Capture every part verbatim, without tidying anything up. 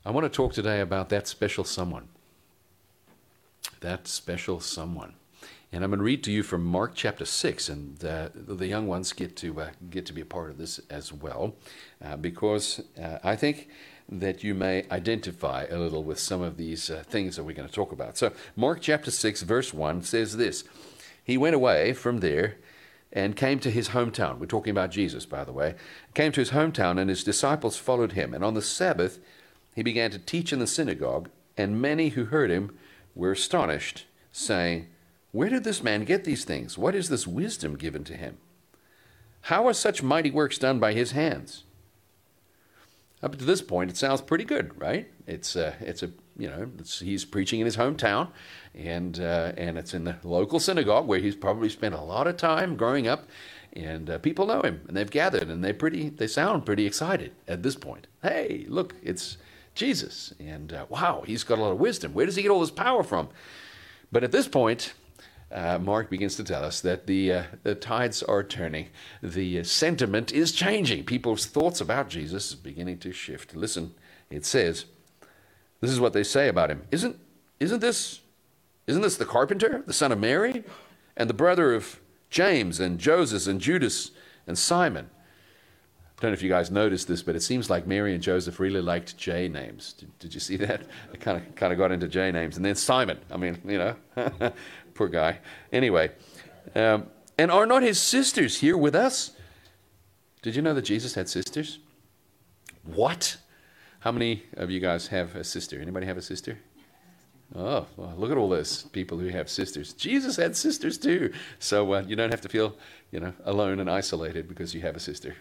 I want to talk today about that special someone. That special someone. And I'm going to read to you from Mark chapter six, and uh, the young ones get to uh, get to be a part of this as well, uh, because uh, I think that you may identify a little with some of these uh, things that we're going to talk about. So Mark chapter six, verse one says this: He went away from there and came to his hometown. We're talking about Jesus, by the way. Came to his hometown, and his disciples followed him. And on the Sabbath, he began to teach in the synagogue, and many who heard him were astonished, saying, "Where did this man get these things? What is this wisdom given to him? How are such mighty works done by his hands?" Up to this point, it sounds pretty good, right? It's uh, it's a you know it's, he's preaching in his hometown, and uh, and it's in the local synagogue where he's probably spent a lot of time growing up, and uh, people know him, and they've gathered, and they pretty they sound pretty excited at this point. Hey, look, it's Jesus, and uh, wow, he's got a lot of wisdom. Where does he get all this power from? But at this point, Uh, Mark begins to tell us that the uh, the tides are turning. The uh, sentiment is changing. People's thoughts about Jesus is beginning to shift. Listen, it says, this is what they say about him. Isn't isn't this isn't this the carpenter, the son of Mary, and the brother of James and Joseph and Judas and Simon? I don't know if you guys noticed this, but it seems like Mary and Joseph really liked J names. Did, did you see that? They kind of kind of got into J names, and then Simon. I mean, you know. Poor guy. Anyway, um, and are not his sisters here with us? Did you know that Jesus had sisters? What? How many of you guys have a sister? Anybody have a sister? Oh, well, look at all those people who have sisters. Jesus had sisters too. So uh, you don't have to feel, you know, alone and isolated because you have a sister.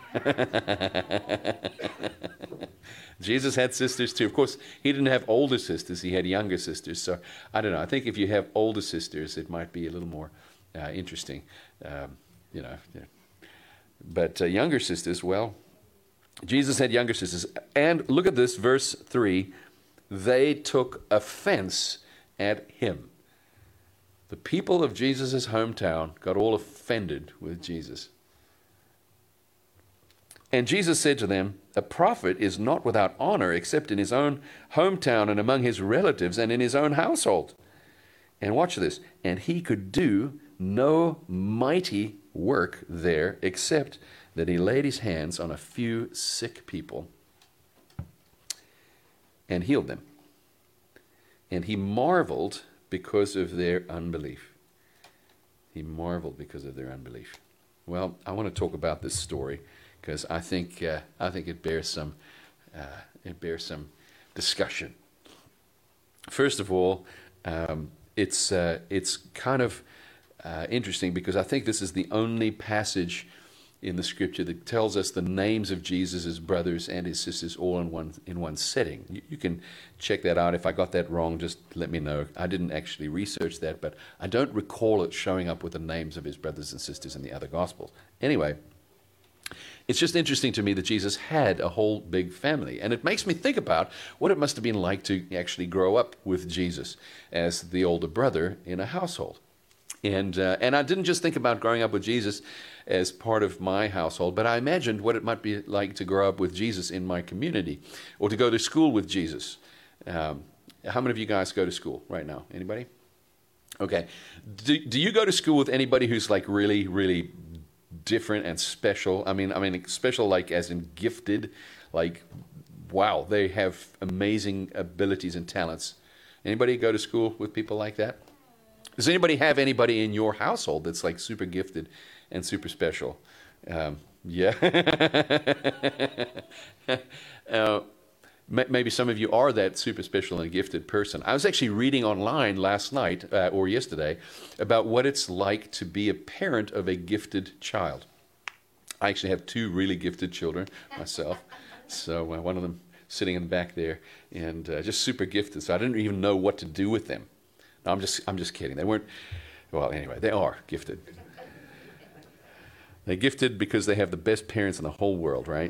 Jesus had sisters too. Of course, he didn't have older sisters. He had younger sisters. So I don't know. I think if you have older sisters, it might be a little more uh, interesting. Um, you know, yeah. But uh, younger sisters, well, Jesus had younger sisters. And look at this, verse three. They took offense at him. The people of Jesus' hometown got all offended with Jesus. And Jesus said to them, "A prophet is not without honor except in his own hometown and among his relatives and in his own household." And watch this. And he could do no mighty work there except that he laid his hands on a few sick people and healed them. And he marveled because of their unbelief. He marveled because of their unbelief. Well, I want to talk about this story because I think uh, I think it bears some uh, it bears some discussion. First of all, um, it's uh, it's kind of uh, interesting because I think this is the only passage in the scripture that tells us the names of Jesus' brothers and his sisters all in one in one setting. You, you can check that out. If I got that wrong, just let me know. I didn't actually research that, but I don't recall it showing up with the names of his brothers and sisters in the other Gospels. Anyway, it's just interesting to me that Jesus had a whole big family, and it makes me think about what it must have been like to actually grow up with Jesus as the older brother in a household. And uh, and I didn't just think about growing up with Jesus as part of my household, but I imagined what it might be like to grow up with Jesus in my community, or to go to school with Jesus. Um, how many of you guys go to school right now? Anybody? Okay. Do, do you go to school with anybody who's like really, really different and special? I mean, I mean, special like as in gifted, like, wow, they have amazing abilities and talents. Anybody go to school with people like that? Does anybody have anybody in your household that's like super gifted and super special? Um, yeah. uh, maybe some of you are that super special and gifted person. I was actually reading online last night uh, or yesterday about what it's like to be a parent of a gifted child. I actually have two really gifted children myself. So uh, one of them sitting in the back there, and uh, just super gifted. So I didn't even know what to do with them. No, I'm just I'm just kidding. They weren't. Well, anyway, they are gifted. They're gifted because they have the best parents in the whole world, right?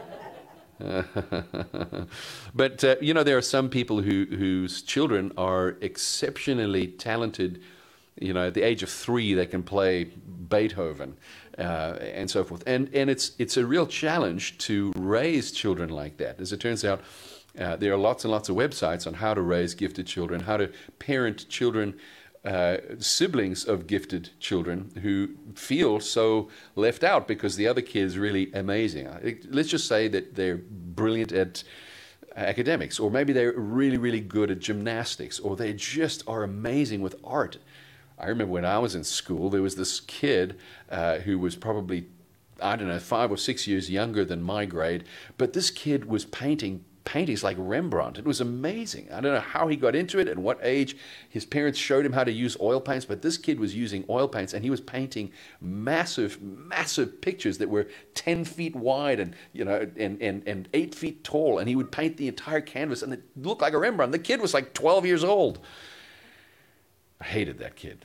But uh, you know, there are some people who whose children are exceptionally talented. You know, at the age of three, they can play Beethoven uh, and so forth. And and it's it's a real challenge to raise children like that. As it turns out, Uh, there are lots and lots of websites on how to raise gifted children, how to parent children, uh, siblings of gifted children who feel so left out because the other kid's really amazing. Let's just say that they're brilliant at academics, or maybe they're really, really good at gymnastics, or they just are amazing with art. I remember when I was in school, there was this kid uh, who was probably, I don't know, five or six years younger than my grade, but this kid was painting paintings like Rembrandt. It was amazing. I don't know how he got into it, at what age. His parents showed him how to use oil paints, but this kid was using oil paints, and he was painting massive, massive pictures that were ten feet wide and, you know, and, and, and eight feet tall, and he would paint the entire canvas, and it looked like a Rembrandt. The kid was like twelve years old. I hated that kid.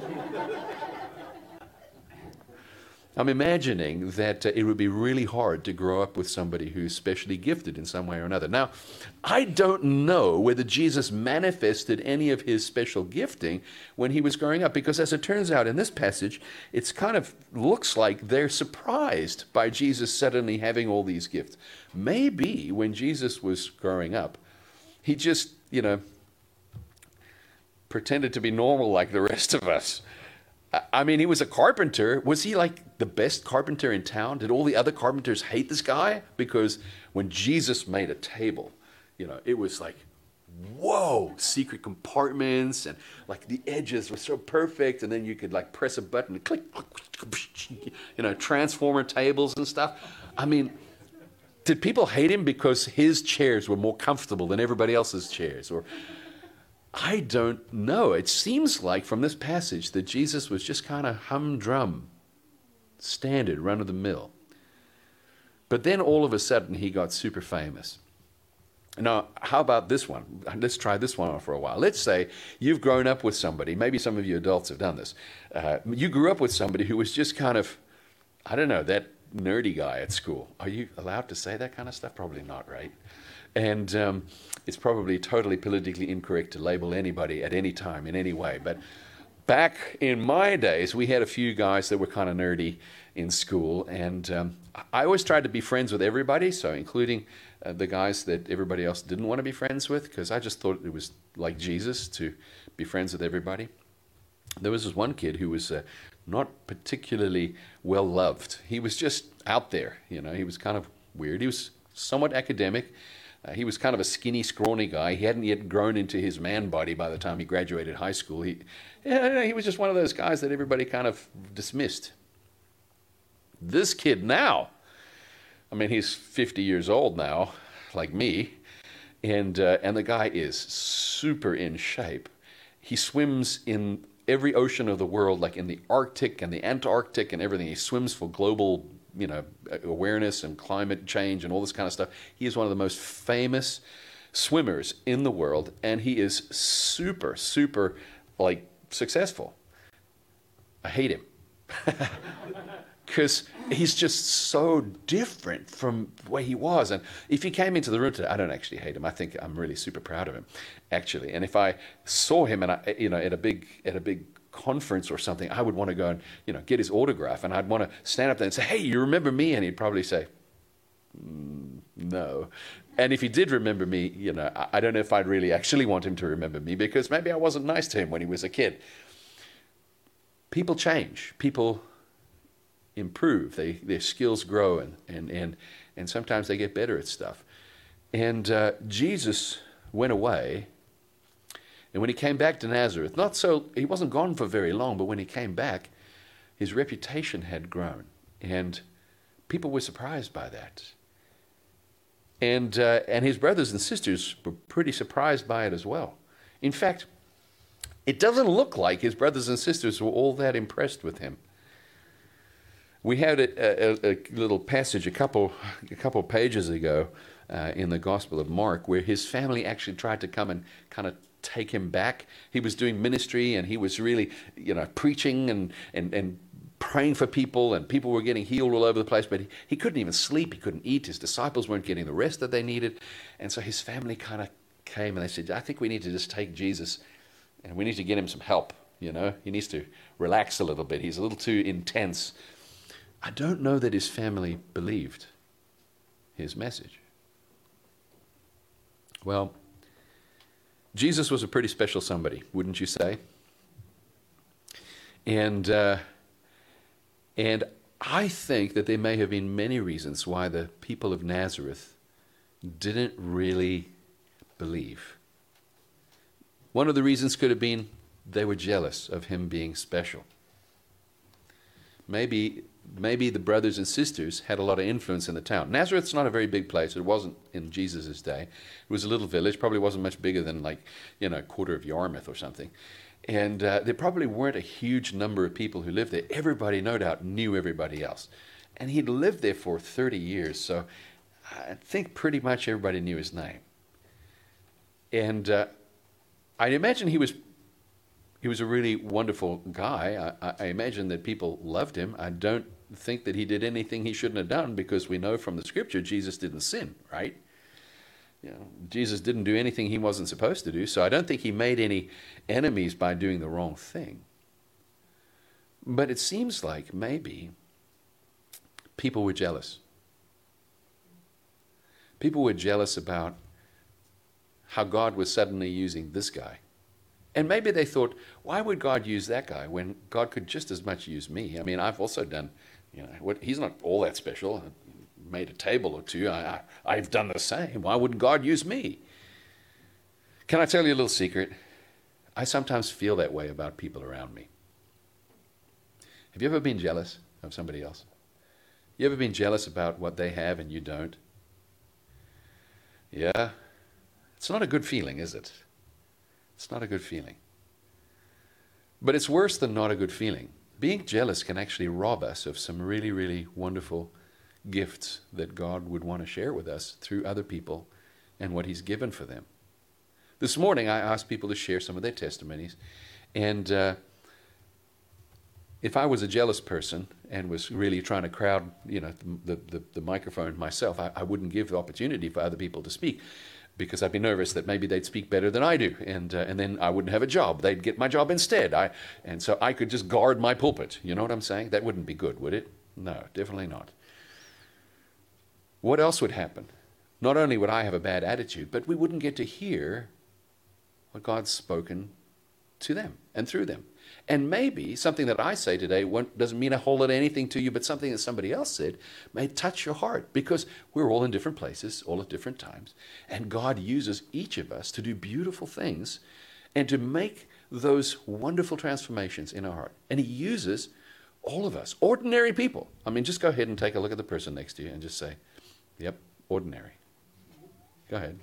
I'm imagining that uh, it would be really hard to grow up with somebody who's specially gifted in some way or another. Now, I don't know whether Jesus manifested any of his special gifting when he was growing up, because as it turns out in this passage, it's kind of looks like they're surprised by Jesus suddenly having all these gifts. Maybe when Jesus was growing up, he just, you know, pretended to be normal like the rest of us. I mean, he was a carpenter. Was he like the best carpenter in town? Did all the other carpenters hate this guy? Because when Jesus made a table, you know, it was like, whoa, secret compartments, and like the edges were so perfect, and then you could like press a button and click, you know, transformer tables and stuff. I mean, did people hate him because his chairs were more comfortable than everybody else's chairs? Or I don't know. It seems like from this passage that Jesus was just kind of humdrum, standard, run-of-the-mill. But then all of a sudden he got super famous. Now, how about this one? Let's try this one on for a while. Let's say you've grown up with somebody, maybe some of you adults have done this. Uh, you grew up with somebody who was just kind of, I don't know, that nerdy guy at school. Are you allowed to say that kind of stuff? Probably not, right? And um, it's probably totally politically incorrect to label anybody at any time in any way. But back in my days, we had a few guys that were kind of nerdy in school. And um, I always tried to be friends with everybody, so including uh, the guys that everybody else didn't want to be friends with, because I just thought it was like Jesus to be friends with everybody. There was this one kid who was uh, not particularly well loved. He was just out there, you know. He was kind of weird. He was somewhat academic. Uh, he was kind of a skinny, scrawny guy. He hadn't yet grown into his man body by the time he graduated high school. He, yeah, he was just one of those guys that everybody kind of dismissed. This kid now, I mean, he's fifty years old now, like me, and uh, and the guy is super in shape. He swims in every ocean of the world, like in the Arctic and the Antarctic and everything. He swims for global, you know, awareness and climate change and all this kind of stuff. He is one of the most famous swimmers in the world, and he is super, super, like, successful. I hate him. Because he's just so different from the way he was. And if he came into the room today, I don't actually hate him. I think I'm really super proud of him, actually. And if I saw him, and I, you know, at a big at a big conference or something, I would want to go and, you know, get his autograph, and I'd want to stand up there and say, "Hey, you remember me?" And he'd probably say, mm, "No." And if he did remember me, you know, I, I don't know if I'd really actually want him to remember me, because maybe I wasn't nice to him when he was a kid. People change. People improve. They, their skills grow, and, and, and, and sometimes they get better at stuff. And uh, Jesus went away, and when he came back to Nazareth, not so, he wasn't gone for very long, but when he came back, his reputation had grown, and people were surprised by that. And, uh, and his brothers and sisters were pretty surprised by it as well. In fact, it doesn't look like his brothers and sisters were all that impressed with him. We had a, a, a little passage a couple a couple pages ago uh, in the Gospel of Mark, where his family actually tried to come and kind of take him back. He was doing ministry, and he was really, you know, preaching and and, and praying for people, and people were getting healed all over the place, but he, he couldn't even sleep, he couldn't eat, his disciples weren't getting the rest that they needed. And so his family kind of came and they said, "I think we need to just take Jesus and we need to get him some help, you know. He needs to relax a little bit. He's a little too intense." I don't know that his family believed his message. Well, Jesus was a pretty special somebody, wouldn't you say? And uh, and I think that there may have been many reasons why the people of Nazareth didn't really believe. One of the reasons could have been they were jealous of him being special. Maybe maybe the brothers and sisters had a lot of influence in the town. Nazareth's not a very big place. It wasn't in Jesus' day. It was a little village, probably wasn't much bigger than like, you know, a quarter of Yarmouth or something. And uh, there probably weren't a huge number of people who lived there. Everybody, no doubt, knew everybody else. And he'd lived there for thirty years, so I think pretty much everybody knew his name. And uh, I imagine he was he was a really wonderful guy. I, I imagine that people loved him. I don't think that he did anything he shouldn't have done, because we know from the scripture Jesus didn't sin, right? You know, Jesus didn't do anything he wasn't supposed to do, so I don't think he made any enemies by doing the wrong thing. But it seems like maybe people were jealous. People were jealous about how God was suddenly using this guy. And maybe they thought, why would God use that guy when God could just as much use me? I mean, I've also done, you know, what, he's not all that special. I made a table or two. I, I, I've done the same. Why wouldn't God use me? Can I tell you a little secret? I sometimes feel that way about people around me. Have you ever been jealous of somebody else? You ever been jealous about what they have and you don't? Yeah. It's not a good feeling, is it? It's not a good feeling. But it's worse than not a good feeling. Being jealous can actually rob us of some really, really wonderful gifts that God would want to share with us through other people and what he's given for them. This morning I asked people to share some of their testimonies, and uh, if I was a jealous person and was really trying to crowd, you know, the, the, the microphone myself, I, I wouldn't give the opportunity for other people to speak, because I'd be nervous that maybe they'd speak better than I do, and uh, and then I wouldn't have a job. They'd get my job instead. I and so I could just guard my pulpit. You know what I'm saying? That wouldn't be good, would it? No, definitely not. What else would happen? Not only would I have a bad attitude, but we wouldn't get to hear what God's spoken to them and through them. And maybe something that I say today doesn't mean a whole lot of anything to you, but something that somebody else said may touch your heart, because we're all in different places, all at different times. And God uses each of us to do beautiful things and to make those wonderful transformations in our heart. And he uses all of us, ordinary people. I mean, just go ahead and take a look at the person next to you and just say, yep, ordinary. Go ahead.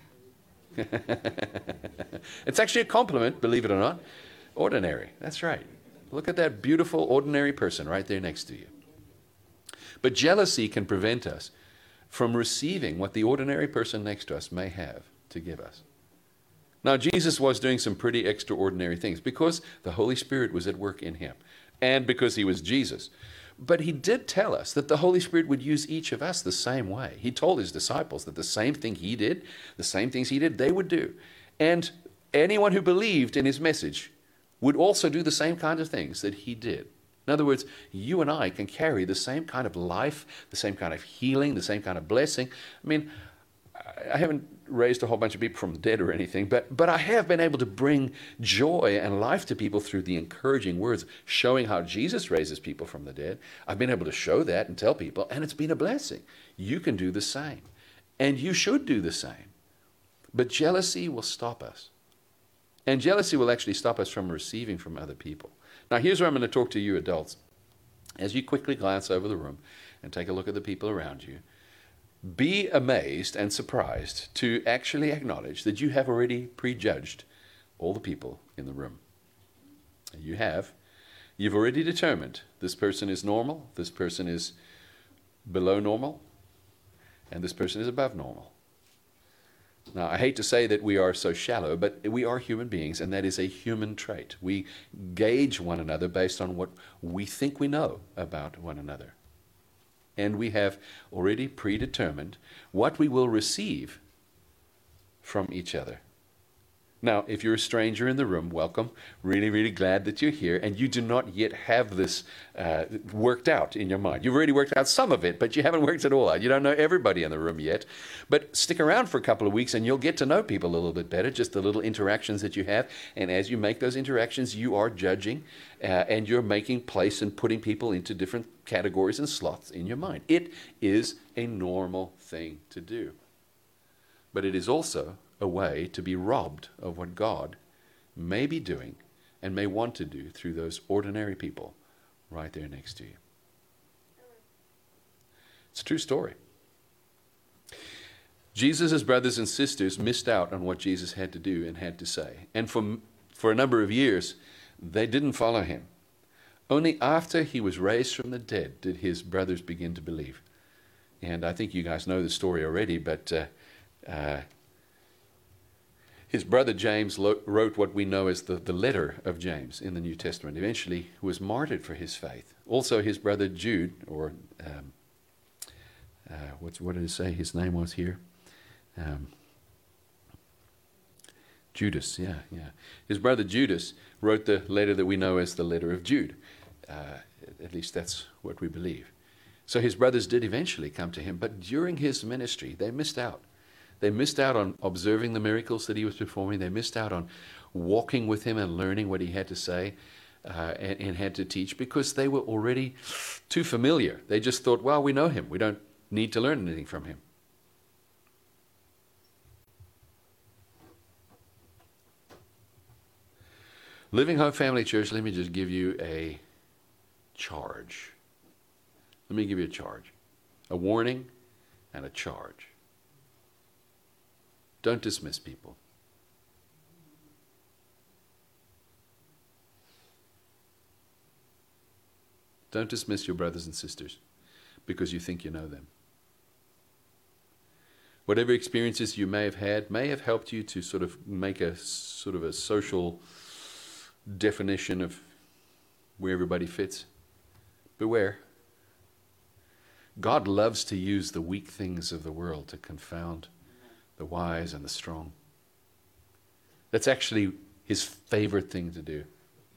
It's actually a compliment, believe it or not. Ordinary, that's right. Look at that beautiful, ordinary person right there next to you. But jealousy can prevent us from receiving what the ordinary person next to us may have to give us. Now, Jesus was doing some pretty extraordinary things because the Holy Spirit was at work in him and because he was Jesus. But he did tell us that the Holy Spirit would use each of us the same way. He told his disciples that the same thing he did, the same things he did, they would do. And anyone who believed in his message would also do the same kind of things that he did. In other words, you and I can carry the same kind of life, the same kind of healing, the same kind of blessing. I mean, I haven't raised a whole bunch of people from the dead or anything, but, but I have been able to bring joy and life to people through the encouraging words, showing how Jesus raises people from the dead. I've been able to show that and tell people, and it's been a blessing. You can do the same, and you should do the same. But jealousy will stop us. And jealousy will actually stop us from receiving from other people. Now, here's where I'm going to talk to you adults. As you quickly glance over the room and take a look at the people around you, be amazed and surprised to actually acknowledge that you have already prejudged all the people in the room. You have. You've already determined this person is normal, this person is below normal, and this person is above normal. Now, I hate to say that we are so shallow, but we are human beings, and that is a human trait. We gauge one another based on what we think we know about one another. And we have already predetermined what we will receive from each other. Now, if you're a stranger in the room, welcome. Really, really glad that you're here, and you do not yet have this uh, worked out in your mind. You've already worked out some of it, but you haven't worked it all out. You don't know everybody in the room yet. But stick around for a couple of weeks, and you'll get to know people a little bit better, just the little interactions that you have. And as you make those interactions, you are judging, uh, and you're making place and putting people into different categories and slots in your mind. It is a normal thing to do. But it is also a way to be robbed of what God may be doing and may want to do through those ordinary people right there next to you. It's a true story. Jesus' brothers and sisters missed out on what Jesus had to do and had to say. And for, for a number of years, they didn't follow him. Only after he was raised from the dead did his brothers begin to believe. And I think you guys know the story already, but uh, uh, his brother James lo- wrote what we know as the, the letter of James in the New Testament. Eventually was martyred for his faith. Also his brother Jude, or um, uh, what's, what did it say his name was here? Um, Judas, yeah, yeah. His brother Judas wrote the letter that we know as the letter of Jude. Uh, at least that's what we believe. So his brothers did eventually come to him, but during his ministry, they missed out. They missed out on observing the miracles that he was performing. They missed out on walking with him and learning what he had to say uh, and, and had to teach because they were already too familiar. They just thought, well, we know him. We don't need to learn anything from him. Living Hope Family Church, let me just give you a charge. Let me give you a charge. A warning and a charge. Don't dismiss people. Don't dismiss your brothers and sisters because you think you know them. Whatever experiences you may have had may have helped you to sort of make a sort of a social definition of where everybody fits. Beware. God loves to use the weak things of the world to confound the wise and the strong. That's actually his favorite thing to do.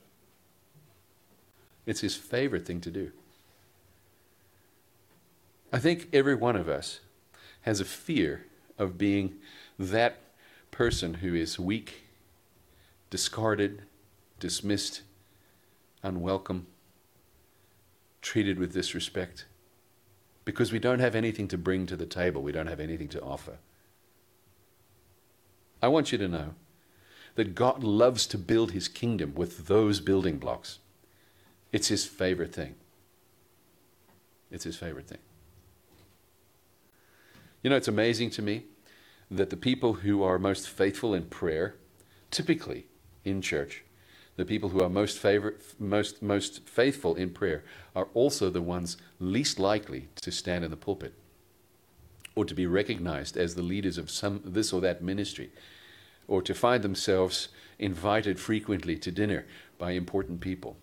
It's his favorite thing to do. I think every one of us has a fear of being that person who is weak, discarded, dismissed, unwelcome, treated with disrespect, because we don't have anything to bring to the table. We don't have anything to offer. I want you to know that God loves to build his kingdom with those building blocks. It's his favorite thing. It's his favorite thing. You know, it's amazing to me that the people who are most faithful in prayer, typically in church, the people who are most favorite, most most faithful in prayer are also the ones least likely to stand in the pulpit or to be recognized as the leaders of some this or that ministry, or to find themselves invited frequently to dinner by important people.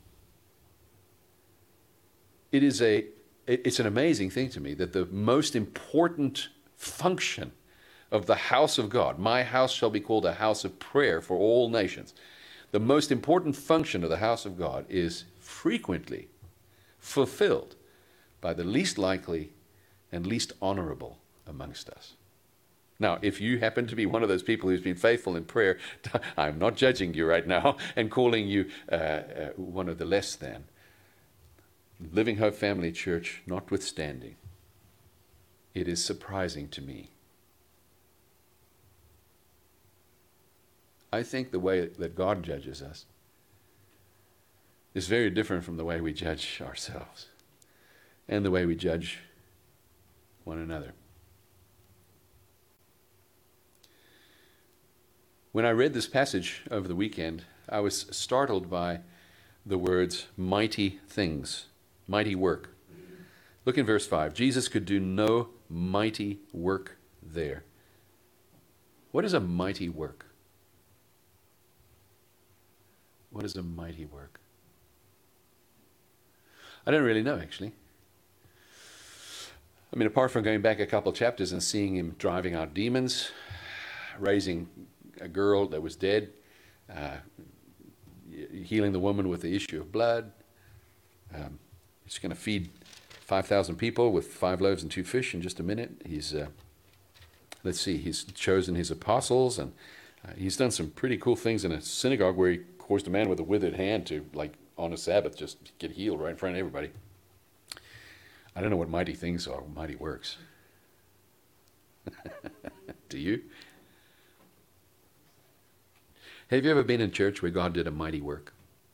It is a it's an amazing thing to me that the most important function of the house of God, my house shall be called a house of prayer for all nations. The most important function of the house of God is frequently fulfilled by the least likely and least honorable amongst us. Now, if you happen to be one of those people who's been faithful in prayer, I'm not judging you right now and calling you uh, uh, one of the less than. Living Hope Family Church notwithstanding, it is surprising to me. I think the way that God judges us is very different from the way we judge ourselves and the way we judge one another. When I read this passage over the weekend, I was startled by the words mighty things, mighty work. Look in verse five. Jesus could do no mighty work there. What is a mighty work? What is a mighty work? I don't really know, actually. I mean, apart from going back a couple of chapters and seeing him driving out demons, raising a girl that was dead, uh, healing the woman with the issue of blood. Um, he's going to feed five thousand people with five loaves and two fish in just a minute. He's, uh, let's see, he's chosen his apostles, and uh, he's done some pretty cool things in a synagogue where he caused a man with a withered hand to, like, on a Sabbath, just get healed right in front of everybody. I don't know what mighty things are, mighty works. Do you? Have you ever been in church where God did a mighty work?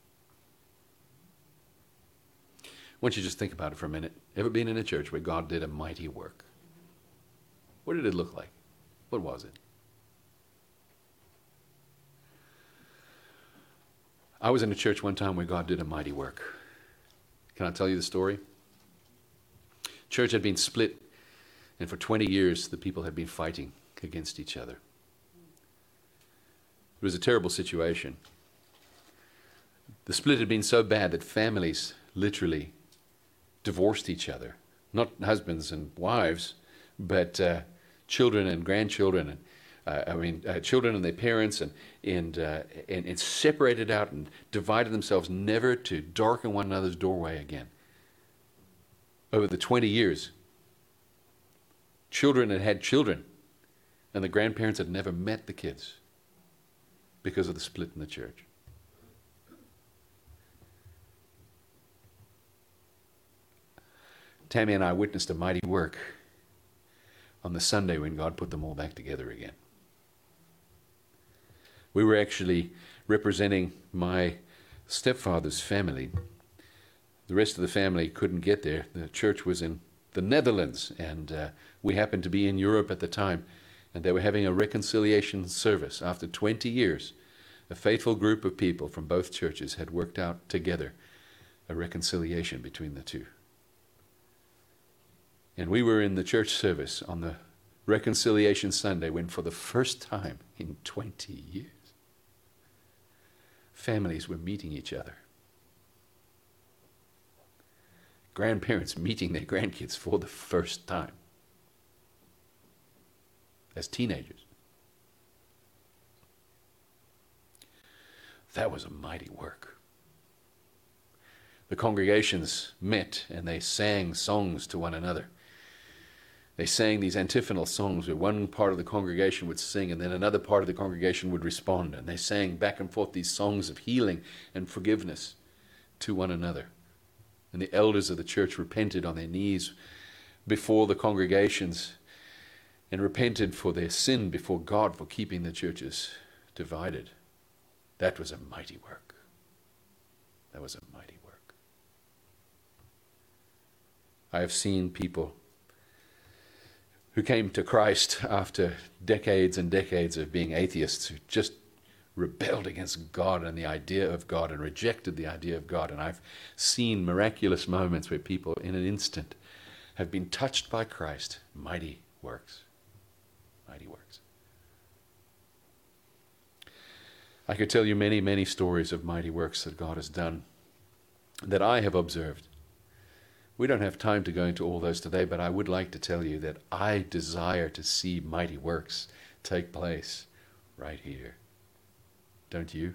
I want you to just think about it for a minute. Ever been in a church where God did a mighty work? What did it look like? What was it? I was in a church one time where God did a mighty work. Can I tell you the story? Church had been split, and for twenty years the people had been fighting against each other. It was a terrible situation. The split had been so bad that families literally divorced each other. Not husbands and wives, but uh, children and grandchildren, and uh, I mean, uh, children and their parents, and and, uh, and and separated out and divided themselves, never to darken one another's doorway again. Over the twenty years, children had had children, and the grandparents had never met the kids because of the split in the church. Tammy and I witnessed a mighty work on the Sunday when God put them all back together again. We were actually representing my stepfather's family. The rest of the family couldn't get there. The church was in the Netherlands, and uh, we happened to be in Europe at the time, and they were having a reconciliation service. After twenty years, a faithful group of people from both churches had worked out together a reconciliation between the two. And we were in the church service on the Reconciliation Sunday when, for the first time in twenty years, families were meeting each other. Grandparents meeting their grandkids for the first time as teenagers. That was a mighty work. The congregations met and they sang songs to one another. They sang these antiphonal songs where one part of the congregation would sing and then another part of the congregation would respond. And they sang back and forth these songs of healing and forgiveness to one another. And the elders of the church repented on their knees before the congregations and repented for their sin before God for keeping the churches divided. That was a mighty work. That was a mighty work. I have seen people who came to Christ after decades and decades of being atheists, who just rebelled against God and the idea of God and rejected the idea of God. And I've seen miraculous moments where people in an instant have been touched by Christ. Mighty works. Mighty works. I could tell you many, many stories of mighty works that God has done, that I have observed. We don't have time to go into all those today, but I would like to tell you that I desire to see mighty works take place right here. Don't you?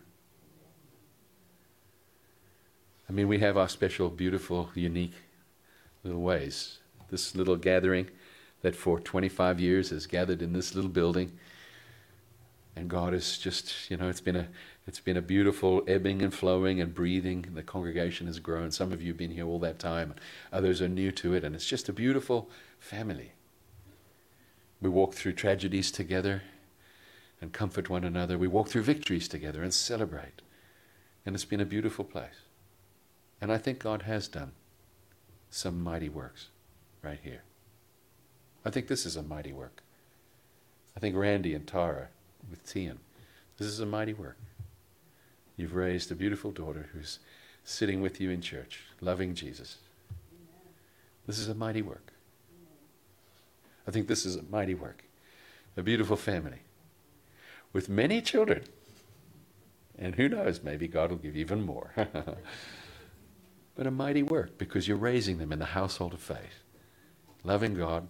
I mean, we have our special, beautiful, unique little ways. This little gathering that for twenty-five years has gathered in this little building. And God is just, you know, it's been a it's been a beautiful ebbing and flowing and breathing. The congregation has grown. Some of you have been here all that time. Others are new to it. And it's just a beautiful family. We walk through tragedies together and comfort one another. We walk through victories together and celebrate. And it's been a beautiful place. And I think God has done some mighty works right here. I think this is a mighty work. I think Randy and Tara with Tian, this is a mighty work. You've raised a beautiful daughter who's sitting with you in church, loving Jesus. This is a mighty work. I think this is a mighty work. A beautiful family with many children. And who knows, maybe God will give even more. But a mighty work because you're raising them in the household of faith, loving God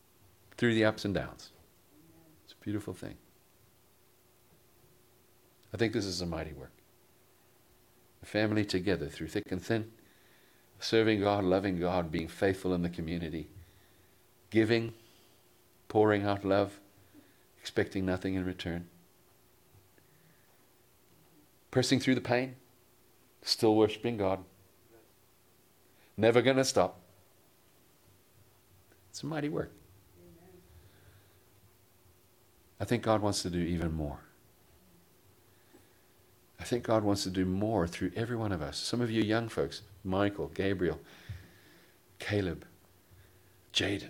through the ups and downs. It's a beautiful thing. I think this is a mighty work. A family together through thick and thin, serving God, loving God, being faithful in the community, giving, pouring out love, expecting nothing in return. Pressing through the pain, still worshiping God. Never going to stop. It's a mighty work. I think God wants to do even more. I think God wants to do more through every one of us. Some of you young folks, Michael, Gabriel, Caleb, Jaden.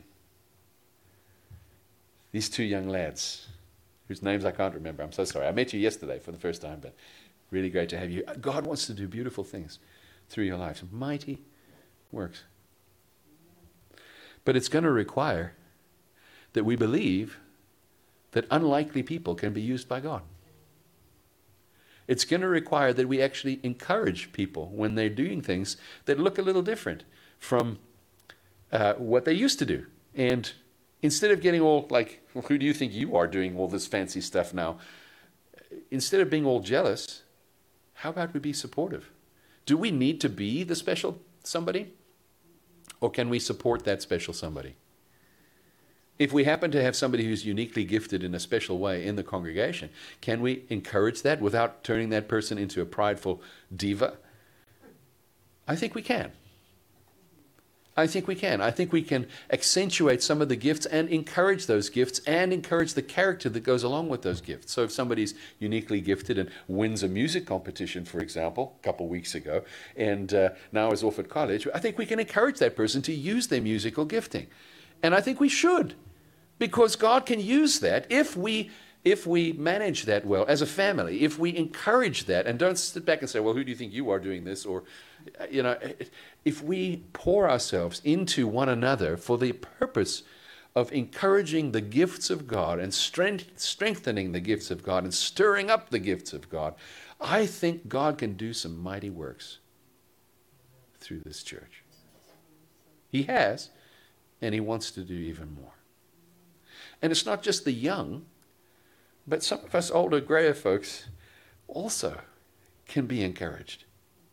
These two young lads, whose names I can't remember. I'm so sorry. I met you yesterday for the first time, but really great to have you. God wants to do beautiful things through your lives. Mighty works. But it's going to require that we believe that unlikely people can be used by God. It's going to require that we actually encourage people when they're doing things that look a little different from uh, what they used to do. And instead of getting all like, well, who do you think you are doing all this fancy stuff now? Instead of being all jealous, how about we be supportive? Do we need to be the special somebody? Or can we support that special somebody? If we happen to have somebody who's uniquely gifted in a special way in the congregation, can we encourage that without turning that person into a prideful diva? I think we can. I think we can. I think we can accentuate some of the gifts and encourage those gifts and encourage the character that goes along with those gifts. So if somebody's uniquely gifted and wins a music competition, for example, a couple of weeks ago, and uh, now is off at college, I think we can encourage that person to use their musical gifting. And I think we should, because God can use that if we if we manage that well as a family, if we encourage that and don't sit back and say, well, who do you think you are doing this? Or, you know, if we pour ourselves into one another for the purpose of encouraging the gifts of God and strength, strengthening the gifts of God and stirring up the gifts of God, I think God can do some mighty works through this church. He has. And he wants to do even more. And it's not just the young, but some of us older, grayer folks also can be encouraged.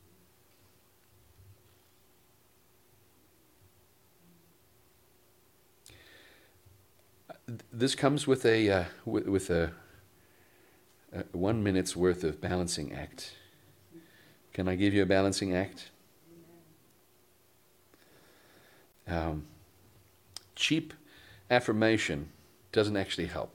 This comes with a uh, with, with a, a one minute's worth of balancing act. Can I give you a balancing act? Um, cheap affirmation doesn't actually help.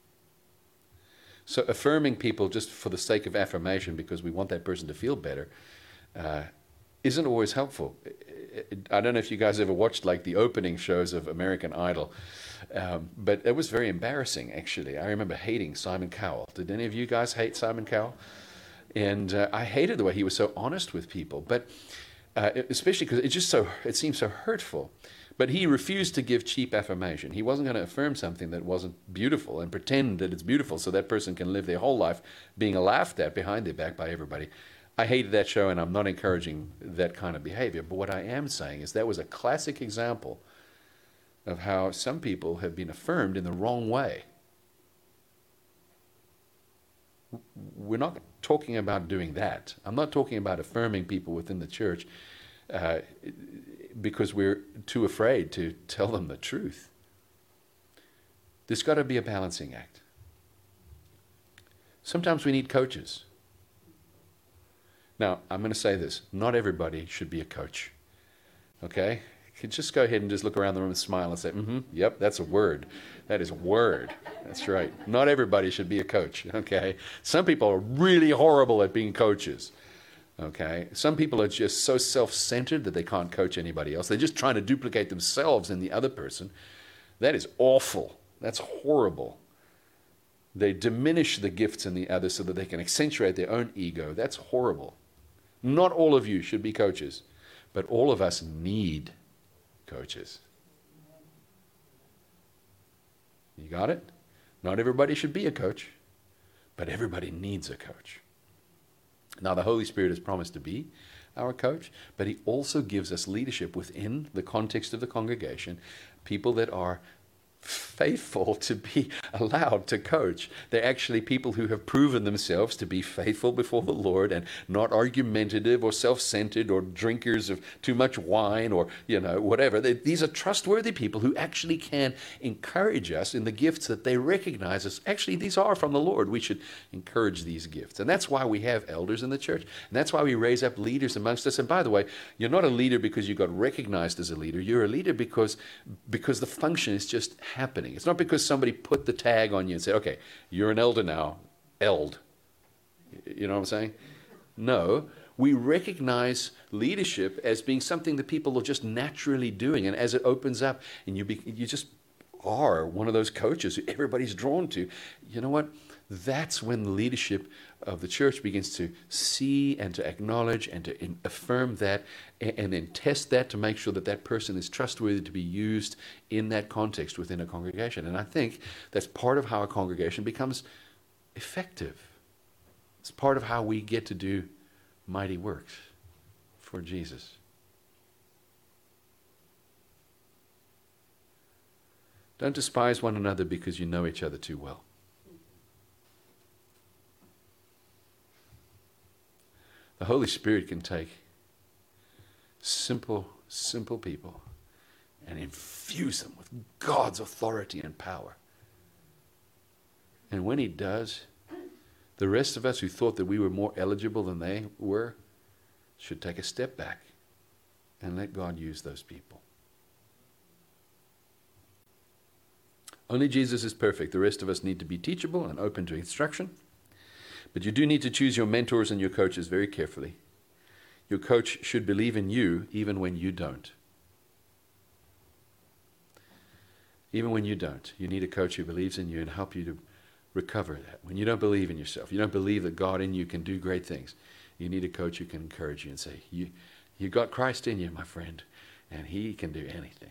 So affirming people just for the sake of affirmation because we want that person to feel better uh, isn't always helpful. I don't know if you guys ever watched like the opening shows of American Idol, um, but it was very embarrassing actually. I remember hating Simon Cowell. Did any of you guys hate Simon Cowell? And uh, I hated the way he was so honest with people, but uh, especially because it just so it seemed so hurtful. But he refused to give cheap affirmation. He wasn't going to affirm something that wasn't beautiful and pretend that it's beautiful so that person can live their whole life being laughed at behind their back by everybody. I hated that show, and I'm not encouraging that kind of behavior. But what I am saying is that was a classic example of how some people have been affirmed in the wrong way. We're not talking about doing that. I'm not talking about affirming people within the church uh, because we're too afraid to tell them the truth. There's got to be a balancing act. Sometimes we need coaches. Now, I'm going to say this. Not everybody should be a coach. Okay? You can just go ahead and just look around the room and smile and say, mm-hmm, yep, that's a word. That is a word. That's right. Not everybody should be a coach. Okay? Some people are really horrible at being coaches. Okay? Some people are just so self-centered that they can't coach anybody else. They're just trying to duplicate themselves in the other person. That is awful. That's horrible. They diminish the gifts in the other so that they can accentuate their own ego. That's horrible. Not all of you should be coaches, but all of us need coaches. You got it? Not everybody should be a coach, but everybody needs a coach. Now, the Holy Spirit has promised to be our coach, but he also gives us leadership within the context of the congregation, people that are faithful to be allowed to coach. They're actually people who have proven themselves to be faithful before the Lord and not argumentative or self-centered or drinkers of too much wine or, you know, whatever. They, these are trustworthy people who actually can encourage us in the gifts that they recognize as, actually, these are from the Lord. We should encourage these gifts. And that's why we have elders in the church. And that's why we raise up leaders amongst us. And by the way, you're not a leader because you got recognized as a leader. You're a leader because, because the function is just happening. It's not because somebody put the tag on you and said, okay, you're an elder now, eld. You know what I'm saying? No, we recognize leadership as being something that people are just naturally doing. And as it opens up and you be, you just are one of those coaches who everybody's drawn to, you know what? That's when the leadership of the church begins to see and to acknowledge and to in, affirm that and, and then test that to make sure that that person is trustworthy to be used in that context within a congregation. And I think that's part of how a congregation becomes effective. It's part of how we get to do mighty works for Jesus. Don't despise one another because you know each other too well. The Holy Spirit can take simple, simple people and infuse them with God's authority and power. And when he does, the rest of us who thought that we were more eligible than they were should take a step back and let God use those people. Only Jesus is perfect. The rest of us need to be teachable and open to instruction. But you do need to choose your mentors and your coaches very carefully. Your coach should believe in you even when you don't. Even when you don't. You need a coach who believes in you and help you to recover that. When you don't believe in yourself, you don't believe that God in you can do great things, you need a coach who can encourage you and say, you, you got Christ in you, my friend, and he can do anything.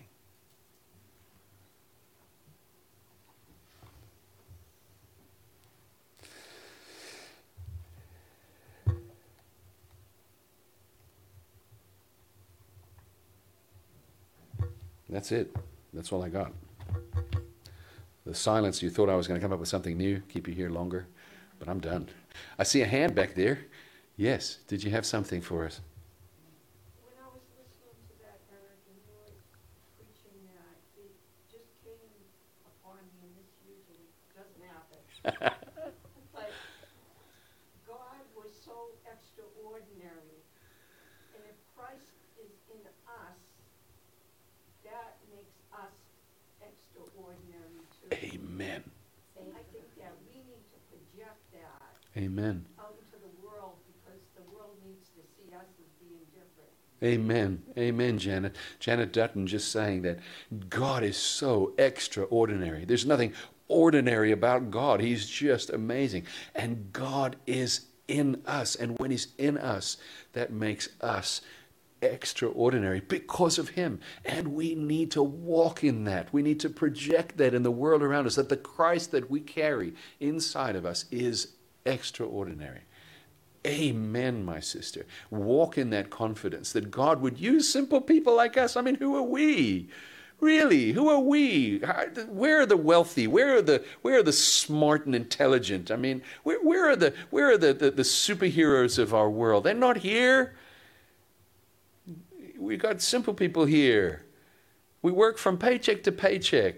That's it. That's all I got. The silence, you thought I was going to come up with something new, keep you here longer, but I'm done. I see a hand back there. Yes, did you have something for us? When I was listening to that, Eric, and you were preaching that, it just came upon me, and this usually doesn't happen. But God was so extraordinary, and if Christ is in us, that makes us extraordinary too. Amen. And I think that we need to project that Amen. out into the world because the world needs to see us as being different. Amen. Amen, Janet. Janet Dutton just saying that God is so extraordinary. There's nothing ordinary about God. He's just amazing. And God is in us. And when he's in us, that makes us extraordinary because of him. And we need to walk in that. We need to project that in the world around us, that the Christ that we carry inside of us is extraordinary. Amen, my sister. Walk in that confidence that God would use simple people like us. I mean, who are we? Really, who are we? Where are the wealthy? Where are the where are the smart and intelligent? I mean, where where are the where are the, the, the superheroes of our world? They're not here. We got simple people here. We work from paycheck to paycheck.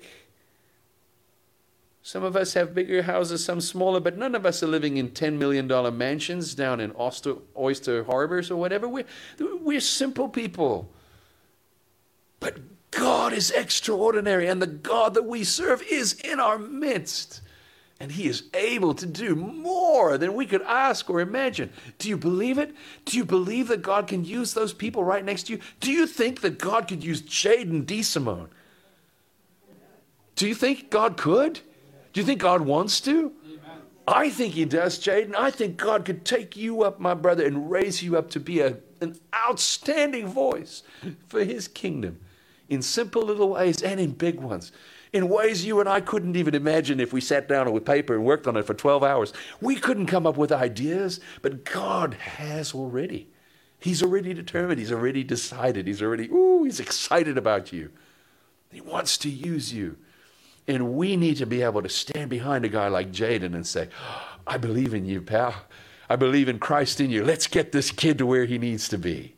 Some of us have bigger houses, some smaller, but none of us are living in ten million dollars mansions down in Oyster, Oyster Harbors or whatever. We're, we're simple people. But God is extraordinary, and the God that we serve is in our midst. And he is able to do more than we could ask or imagine. Do you believe it? Do you believe that God can use those people right next to you? Do you think that God could use Jaden DeSimone? Do you think God could? Do you think God wants to? I think he does, Jaden. I think God could take you up, my brother, and raise you up to be a, an outstanding voice for his kingdom in simple little ways and in big ones. In ways you and I couldn't even imagine if we sat down with paper and worked on it for twelve hours. We couldn't come up with ideas, but God has already. He's already determined. He's already decided. He's already, ooh, he's excited about you. He wants to use you. And we need to be able to stand behind a guy like Jaden and say, I believe in you, pal. I believe in Christ in you. Let's get this kid to where he needs to be.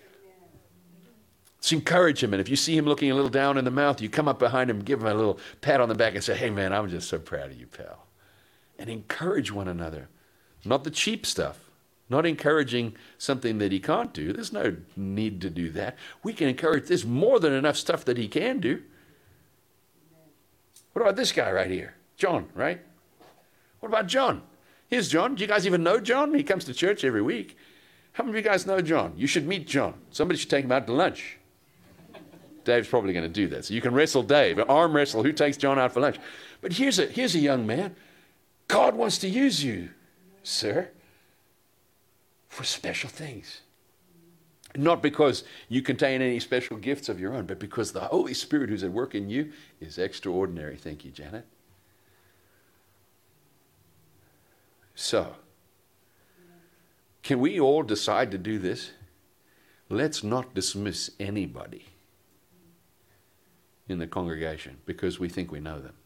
Let's encourage him. And if you see him looking a little down in the mouth, you come up behind him, give him a little pat on the back and say, hey, man, I'm just so proud of you, pal. And encourage one another. Not the cheap stuff. Not encouraging something that he can't do. There's no need to do that. We can encourage. There's more than enough stuff that he can do. What about this guy right here? John, right? What about John? Here's John. Do you guys even know John? He comes to church every week. How many of you guys know John? You should meet John. Somebody should take him out to lunch. Dave's probably going to do that. So you can wrestle Dave, arm wrestle, who takes John out for lunch. But here's a, here's a young man. God wants to use you, sir, for special things. Not because you contain any special gifts of your own, but because the Holy Spirit who's at work in you is extraordinary. Thank you, Janet. So, can we all decide to do this? Let's not dismiss anybody in the congregation because we think we know them.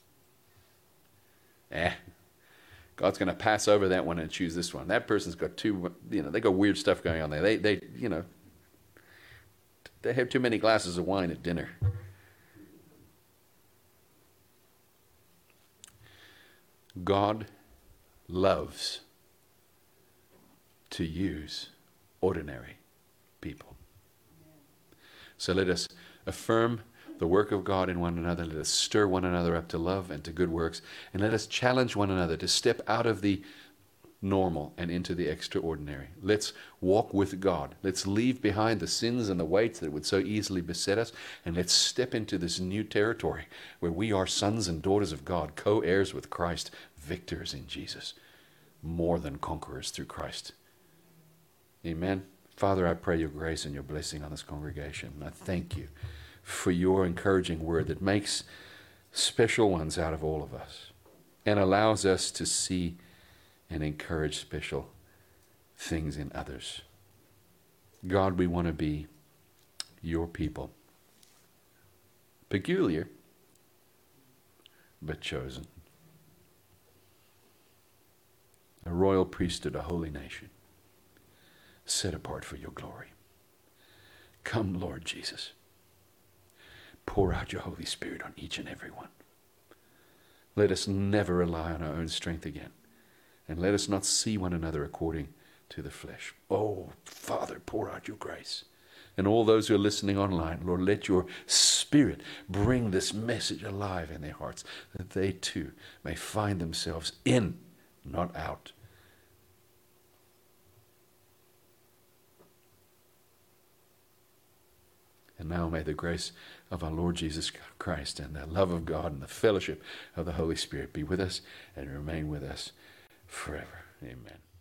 Eh, God's going to pass over that one and choose this one. That person's got too, you know, they got weird stuff going on there. They, they, you know, they have too many glasses of wine at dinner. God loves to use ordinary people. So let us affirm the work of God in one another. Let us stir one another up to love and to good works. And let us challenge one another to step out of the normal and into the extraordinary. Let's walk with God. Let's leave behind the sins and the weights that would so easily beset us. And let's step into this new territory where we are sons and daughters of God, co-heirs with Christ, victors in Jesus, more than conquerors through Christ. Amen. Father, I pray your grace and your blessing on this congregation. And I thank you for your encouraging word that makes special ones out of all of us and allows us to see and encourage special things in others. God, we want to be your people. Peculiar, but chosen. A royal priesthood, a holy nation, set apart for your glory. Come, Lord Jesus. Pour out your Holy Spirit on each and every one. Let us never rely on our own strength again. And let us not see one another according to the flesh. Oh, Father, pour out your grace. And all those who are listening online, Lord, let your Spirit bring this message alive in their hearts, that they too may find themselves in, not out. And now may the grace of our Lord Jesus Christ and the love of God and the fellowship of the Holy Spirit be with us and remain with us forever. Amen.